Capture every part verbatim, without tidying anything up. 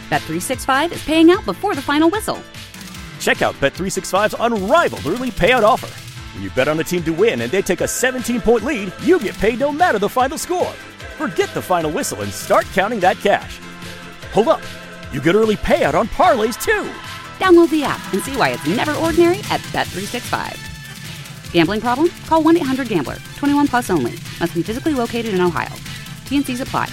Bet three sixty-five is paying out before the final whistle. Check out Bet three sixty-five's unrivaled early payout offer. When you bet on a team to win and they take a seventeen-point lead, you get paid no matter the final score. Forget the final whistle and start counting that cash. Hold up. You get early payout on parlays, too. Download the app and see why it's never ordinary at Bet three sixty-five. Gambling problem? Call one eight hundred gambler. twenty-one plus only. Must be physically located in Ohio. T N Cs apply.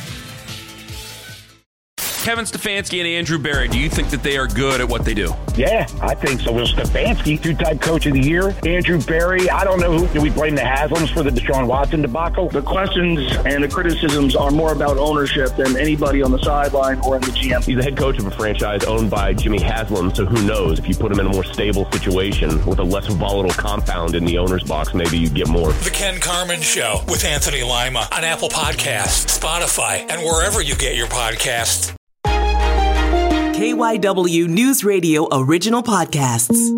Kevin Stefanski and Andrew Berry, do you think that they are good at what they do? Yeah, I think so. Well, Stefanski, two-time coach of the year. Andrew Berry, I don't know who. Do we blame the Haslams for the Deshaun Watson debacle? The questions and the criticisms are more about ownership than anybody on the sideline or in the G M. He's the head coach of a franchise owned by Jimmy Haslam, so who knows? If you put him in a more stable situation with a less volatile compound in the owner's box, maybe you get more. The Ken Carman Show with Anthony Lima on Apple Podcasts, Spotify, and wherever you get your podcasts. K Y W News Radio original podcasts.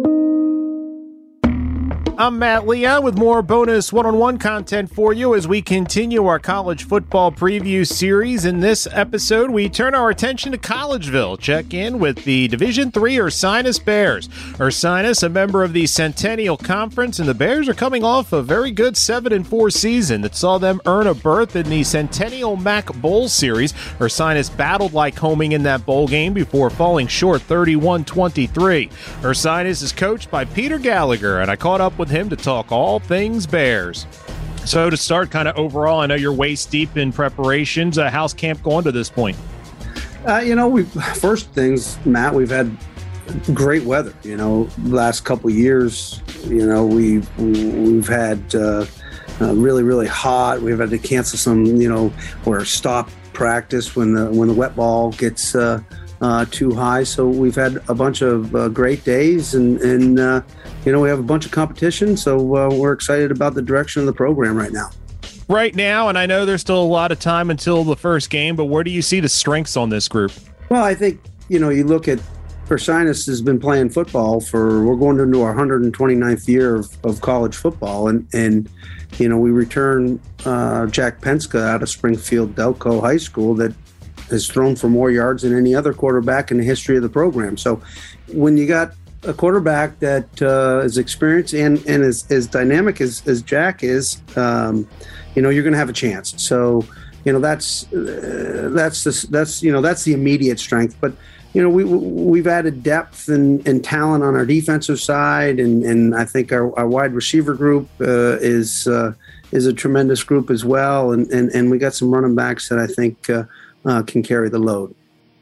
I'm Matt Leon with more bonus one-on-one content for you as we continue our college football preview series. In this episode, we turn our attention to Collegeville. Check in with the Division three Ursinus Bears. Ursinus, a member of the Centennial Conference, and the Bears are coming off a very good seven and four season that saw them earn a berth in the Centennial Mac Bowl Series. Ursinus battled like homing in that bowl game before falling short thirty-one twenty-three. Ursinus is coached by Peter Gallagher, and I caught up with him to talk all things Bears. So to start kind of overall, I know you're waist deep in preparations. Uh, how's camp going to this point? Uh, you know, we first things, Matt, we've had great weather. You know, last couple of years, you know, we've, we've had uh, uh, really, really hot. We've had to cancel some, you know, or stop practice when the, when the wet ball gets uh, uh, too high. So we've had a bunch of uh, great days and, and uh, you know, we have a bunch of competition, so uh, we're excited about the direction of the program right now. Right now, and I know there's still a lot of time until the first game, but where do you see the strengths on this group? Well, I think, you know, you look at Ursinus has been playing football for, we're going into our one hundred twenty-ninth year of, of college football, and, and you know, we return uh, Jack Penska out of Springfield Delco High School that has thrown for more yards than any other quarterback in the history of the program. So when you got a quarterback that uh, is experienced and, and is as dynamic as, as Jack is, um, you know, you're going to have a chance. So, you know, that's uh, that's the, that's you know that's the immediate strength. But you know, we we've added depth and, and talent on our defensive side, and, and I think our, our wide receiver group uh, is uh, is a tremendous group as well, and and, and we got some running backs that I think uh, uh, can carry the load.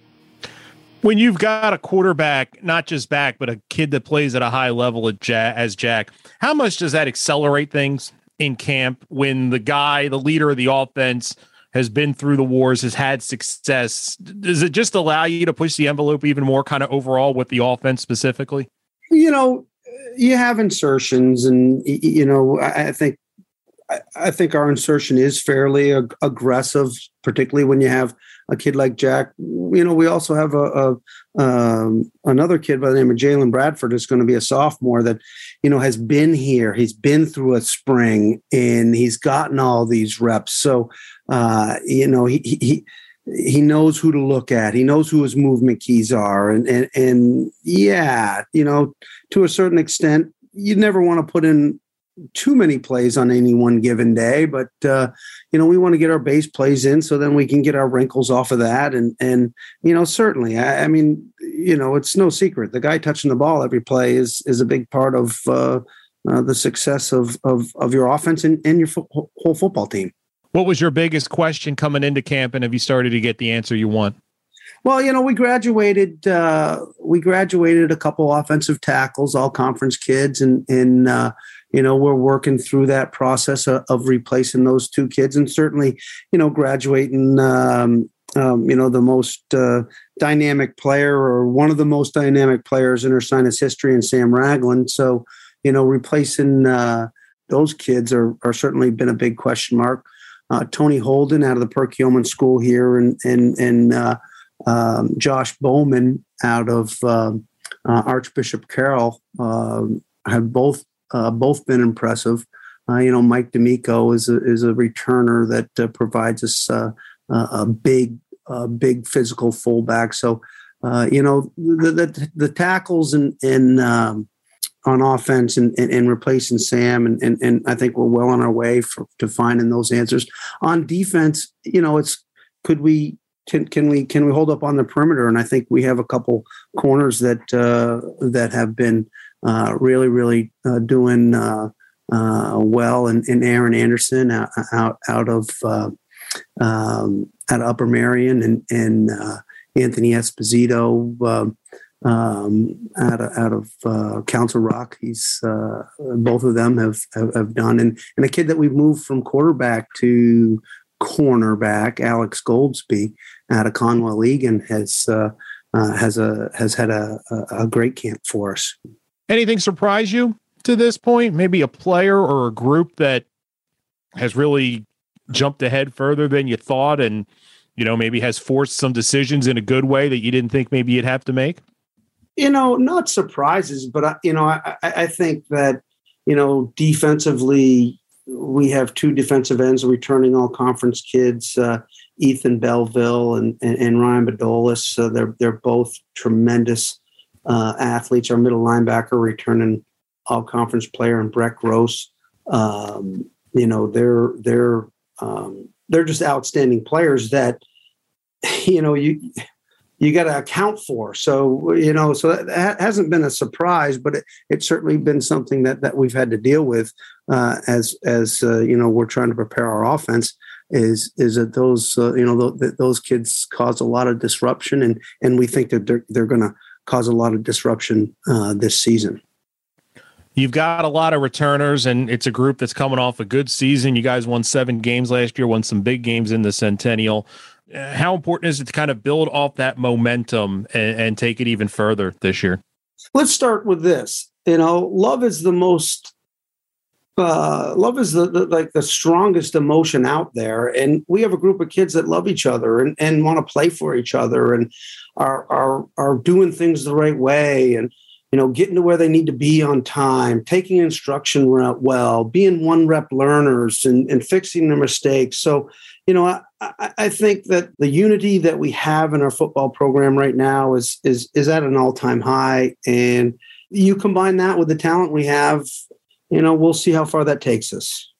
When you've got a quarterback, not just back, but a kid that plays at a high level at ja- as Jack, how much does that accelerate things in camp when the guy, the leader of the offense, has been through the wars, has had success? Does it just allow you to push the envelope even more kind of overall with the offense specifically? You know, you have insertions, and, you know, I think I think our insertion is fairly ag- aggressive, particularly when you have a kid like Jack. You know, we also have a, a um, another kid by the name of Jalen Bradford is going to be a sophomore that, you know, has been here. He's been through a spring and he's gotten all these reps. So, uh, you know, he, he, he knows who to look at. He knows who his movement keys are. And, and, and yeah, you know, to a certain extent, you never want to put in too many plays on any one given day, but uh, you know, we want to get our base plays in so then we can get our wrinkles off of that. And, and, you know, certainly, I, I mean, you know, it's no secret. The guy touching the ball every play is, is a big part of uh, uh, the success of, of, of your offense and, and your fo- whole football team. What was your biggest question coming into camp, and have you started to get the answer you want? Well, you know, we graduated, uh, we graduated a couple offensive tackles, all conference kids, and, and, uh, you know, we're working through that process of, of replacing those two kids, and certainly, you know, graduating, um, um, you know, the most uh, dynamic player or one of the most dynamic players in Ursinus history, in Sam Ragland. So, you know, replacing uh, those kids are, are certainly been a big question mark. Uh, Tony Holden out of the Perkiomen School here, and and and uh, um, Josh Bowman out of uh, uh, Archbishop Carroll uh, have both. Uh, both been impressive. Uh, you know, Mike D'Amico is a, is a returner that uh, provides us uh, a big a big physical fullback. So, uh, you know, the, the, the tackles and, and um, on offense and, and, and replacing Sam. And, and, and I think we're well on our way for, to finding those answers. On defense, you know, it's, could we, can, can we, can we hold up on the perimeter? And I think we have a couple corners that, uh, that have been uh, really, really uh, doing uh, uh, well. And, and Aaron Anderson out, out, out of, uh, um, out of Upper Marion and, and uh, Anthony Esposito, um, um, out of, out of uh, Council Rock. He's uh, both of them have, have, have done. And, and a kid that we've moved from quarterback to cornerback, Alex Goldsby, out of Conwell Egan, has uh, uh, has a has had a, a, a great camp for us. Anything surprise you to this point? Maybe a player or a group that has really jumped ahead further than you thought, and you know maybe has forced some decisions in a good way that you didn't think maybe you'd have to make? You know, not surprises, but I, you know, I, I think that you know defensively. We have two defensive ends returning all conference kids, uh, Ethan Belleville and, and, and Ryan Bedolis. So they're, they're both tremendous uh, athletes. Our middle linebacker returning all conference player, and Brett Gross. Um, you know, they're, they're, um, they're just outstanding players that, you know, you, you got to account for. So, you know, so that, that hasn't been a surprise, but it, it's certainly been something that, that we've had to deal with uh, as, as uh, you know, we're trying to prepare our offense is, is that those, uh, you know, th- those kids cause a lot of disruption, and, and we think that they're, they're going to cause a lot of disruption uh, this season. You've got a lot of returners, and it's a group that's coming off a good season. You guys won seven games last year, won some big games in the Centennial. How important is it to kind of build off that momentum and, and take it even further this year? Let's start with this. You know, love is the most, uh, love is the, the like the strongest emotion out there. And we have a group of kids that love each other and, and want to play for each other and are, are, are doing things the right way. And, you know, getting to where they need to be on time, taking instruction well, being one rep learners and, and fixing their mistakes. So, you know, I, I, I think that the unity that we have in our football program right now is, is, is at an all-time high. And you combine that with the talent we have, you know, we'll see how far that takes us.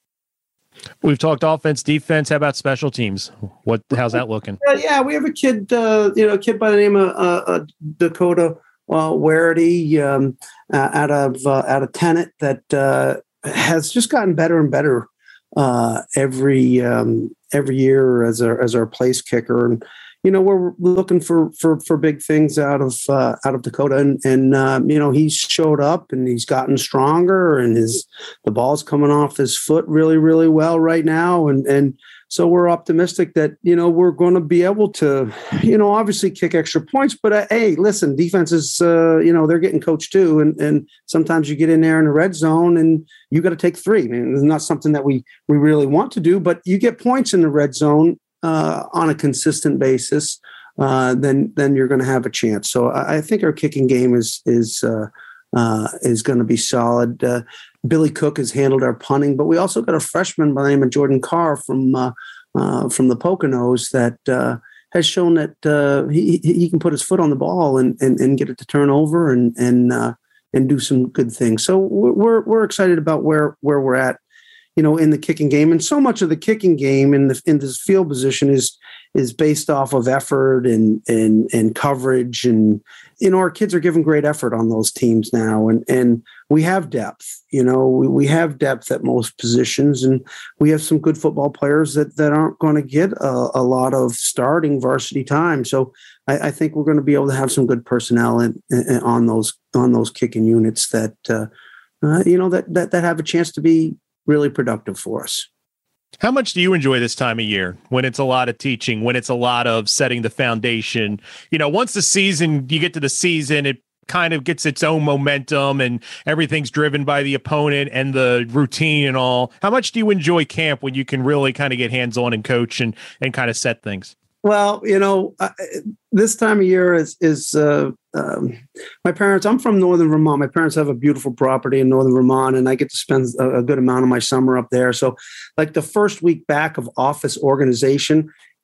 We've talked offense, defense. How about special teams? What, how's that looking? Uh, yeah, we have a kid, uh, you know, a kid by the name of uh, uh, Dakota Well, Warity um, uh, out of uh, out of Tenet that uh, has just gotten better and better uh, every um, every year as our as our place kicker, and you know we're looking for for, for big things out of uh, out of Dakota, and and um, you know he's showed up and he's gotten stronger, and his the ball's coming off his foot really really well right now, and and. So we're optimistic that, you know, we're going to be able to, you know, obviously kick extra points. But, uh, hey, listen, defenses, uh, you know, they're getting coached too. And, and sometimes you get in there in the red zone and you got to take three. I mean, it's not something that we, we really want to do, but you get points in the red zone uh, on a consistent basis, uh, then then you're going to have a chance. So I, I think our kicking game is is uh, uh, is going to be solid. Uh, Billy Cook has handled our punting, but we also got a freshman by the name of Jordan Carr from uh, uh, from the Poconos that uh, has shown that uh, he he can put his foot on the ball and and, and get it to turn over and and uh, and do some good things. So we're we're excited about where where we're at, you know, in the kicking game. And so much of the kicking game in the in this field position is is based off of effort and and and coverage, and you know our kids are giving great effort on those teams now, and and we have depth. You know, we, we have depth at most positions, and we have some good football players that, that aren't going to get a, a lot of starting varsity time. So I, I think we're going to be able to have some good personnel in, in, on those on those kicking units that uh, uh, you know that, that that have a chance to be really productive for us. How much do you enjoy this time of year when it's a lot of teaching, when it's a lot of setting the foundation? You know, once the season, you get to the season, it kind of gets its own momentum and everything's driven by the opponent and the routine and all. How much do you enjoy camp when you can really kind of get hands-on and coach and, and kind of set things? Well, you know, uh, this time of year is, is uh, um, my parents, I'm from Northern Vermont. My parents have a beautiful property in Northern Vermont, and I get to spend a, a good amount of my summer up there. So like the first week back of office organization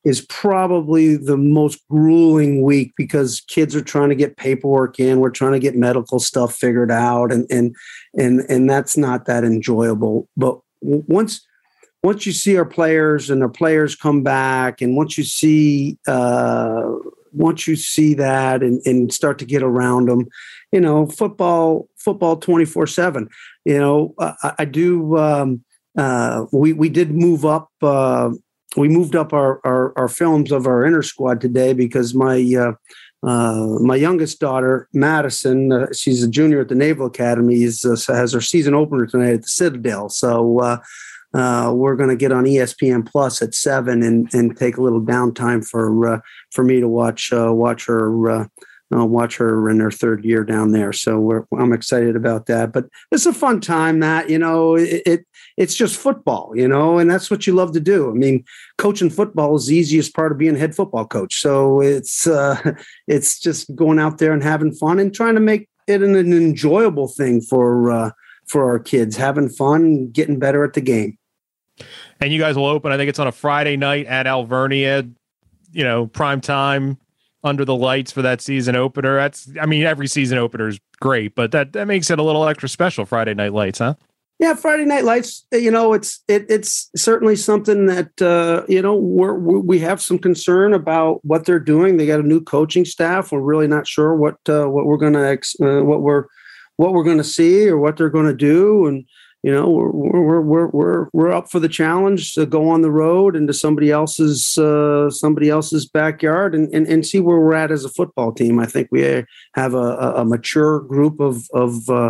is probably the most grueling week because kids are trying to get paperwork in. We're trying to get medical stuff figured out, and and and and that's not that enjoyable. But once once you see our players and our players come back, and once you see uh, once you see that and, and start to get around them, you know, football football twenty-four seven. You know, I, I do. Um, uh, we we did move up. Uh, We moved up our, our, our films of our inner squad today because my uh, uh, my youngest daughter, Madison, uh, she's a junior at the Naval Academy, is, uh, has her season opener tonight at the Citadel. So uh, uh, we're going to get on E S P N Plus at seven and, and take a little downtime for uh, for me to watch uh, watch her uh, uh, watch her in her third year down there. So we're, I'm excited about that. But it's a fun time, Matt. You know, it, it it's just football, you know, and that's what you love to do. I mean, coaching football is the easiest part of being a head football coach. So it's uh, it's just going out there and having fun and trying to make it an, an enjoyable thing for uh, for our kids, having fun, getting better at the game. And you guys will open, I think it's on a Friday night at Alvernia, you know, prime time under the lights for that season opener. That's, I mean, every season opener is great, but that, that makes it a little extra special, Friday night lights, huh? Yeah, Friday Night Lights. You know, it's it, it's certainly something that uh, you know we're, we have some concern about what they're doing. They got a new coaching staff. We're really not sure what uh, what we're gonna ex- uh, what we're what we're gonna see or what they're gonna do. And you know, we're we're we're we're we're up for the challenge to go on the road into somebody else's uh, somebody else's backyard and, and and see where we're at as a football team. I think we have a, a mature group of of uh,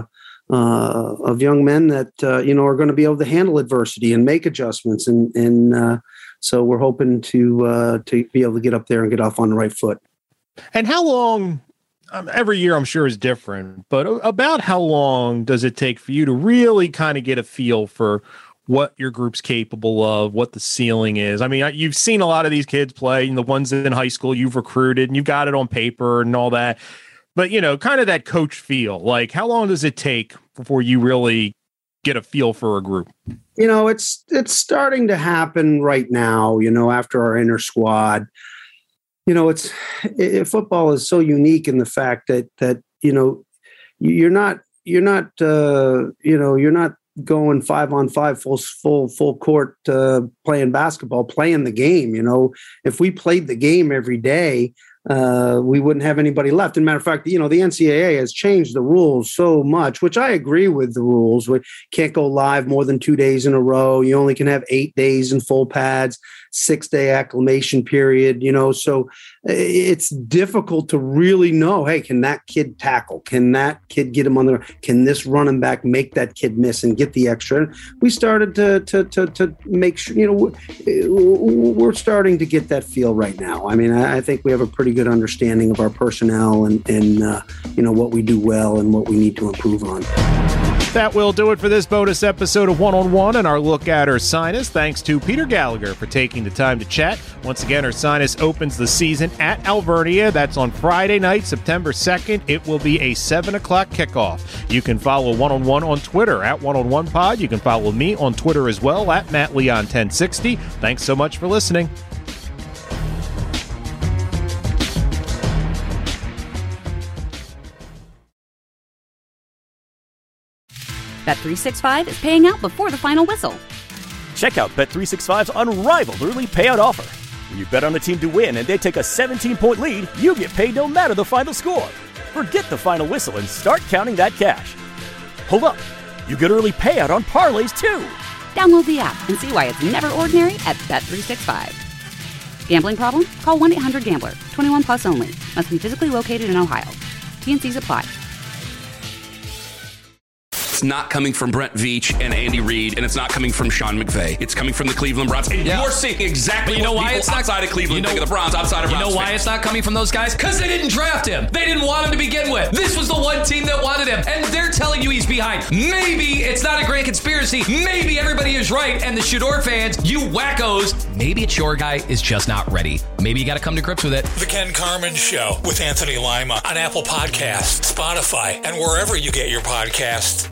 Uh, of young men that, uh, you know, are going to be able to handle adversity and make adjustments. And, and uh, so we're hoping to uh, to be able to get up there and get off on the right foot. And how long, um, every year I'm sure is different, but about how long does it take for you to really kind of get a feel for what your group's capable of, what the ceiling is? I mean, you've seen a lot of these kids play, and the ones in high school you've recruited and you've got it on paper and all that. But, you know, kind of that coach feel, like how long does it take before you really get a feel for a group? You know, it's it's starting to happen right now, you know, after our inner squad. You know, it's it, football is so unique in the fact that that, you know, you're not you're not, uh, you know, you're not going five on five, full, full, full court, uh, playing basketball, playing the game. You know, if we played the game every day, Uh, we wouldn't have anybody left. As a matter of fact, you know, the N C double A has changed the rules so much, which I agree with the rules. We can't go live more than two days in a row. You only can have eight days in full pads, six day acclimation period, you know, so it's difficult to really know, hey, can that kid tackle? Can that kid get him on the, can this running back make that kid miss and get the extra? We started to, to, to, to make sure, you know, we're starting to get that feel right now. I mean, I think we have a pretty good understanding of our personnel and, and uh, you know, what we do well and what we need to improve on. That will do it for this bonus episode of One on One and our look at Ursinus. Thanks to Peter Gallagher for taking the time to chat. Once again, Ursinus opens the season at Alvernia. That's on Friday night, September second. It will be a seven o'clock kickoff. You can follow One on One on Twitter at One on One Pod. You can follow me on Twitter as well at Matt Leon ten sixty. Thanks so much for listening. Bet three sixty-five is paying out before the final whistle. Check out Bet three sixty-five's unrivaled early payout offer. When you bet on a team to win and they take a seventeen-point lead, you get paid no matter the final score. Forget the final whistle and start counting that cash. Hold up. You get early payout on parlays, too. Download the app and see why it's never ordinary at Bet three sixty-five. Gambling problem? Call one eight hundred gambler. twenty-one plus only. Must be physically located in Ohio. T and C's apply. It's not coming from Brent Veach and Andy Reid, and it's not coming from Sean McVay. It's coming from the Cleveland Browns. And yeah. You're seeing exactly but you know what why people it's not, outside of Cleveland you know, think of the Browns, outside of You Browns know why fans. it's not coming from those guys? Because they didn't draft him. They didn't want him to begin with. This was the one team that wanted him, and they're telling you he's behind. Maybe it's not a grand conspiracy. Maybe everybody is right, and the Shador fans, you wackos, maybe it's your guy is just not ready. Maybe you got to come to grips with it. The Ken Carman Show with Anthony Lima on Apple Podcasts, Spotify, and wherever you get your podcasts.